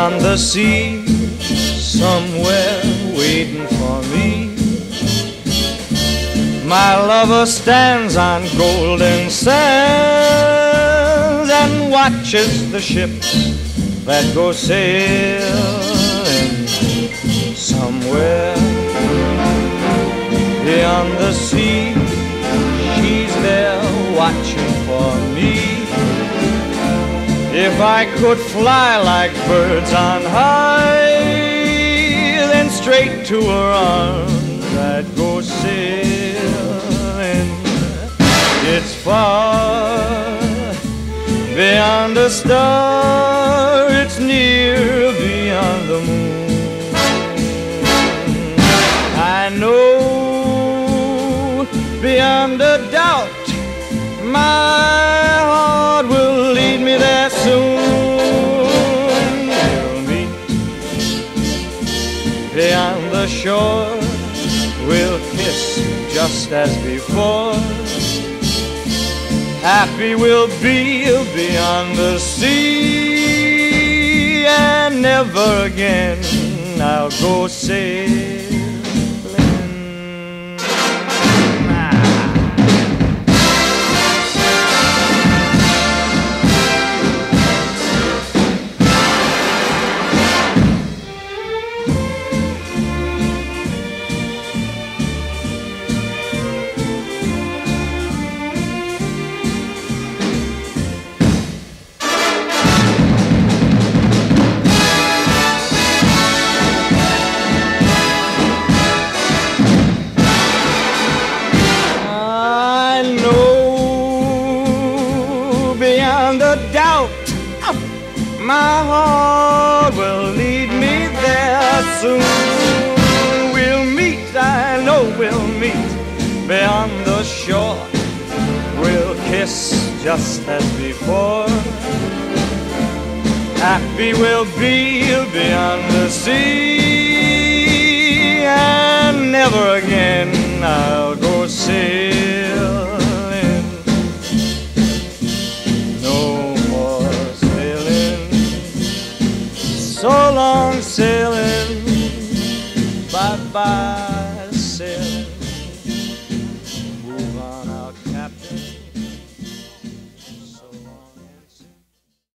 beyond the sea, somewhere waiting for me. My lover stands on golden sands and watches the ships that go sailing somewhere beyond the sea. She's there watching for me. If I could fly like birds on high, then straight to her arms I'd go sailing. It's far beyond a star, it's near beyond the moon. I know beyond a doubt my heart will lead me there soon. We'll meet beyond the shore, we'll kiss just as before. Happy we'll be beyond the sea, and never again I'll go sailing. Beyond a doubt, my heart will lead me there soon. We'll meet, I know we'll meet beyond the shore. We'll kiss just as before. Happy we'll be beyond the sea, and never again I'll go sailing. So long sailing, bye-bye.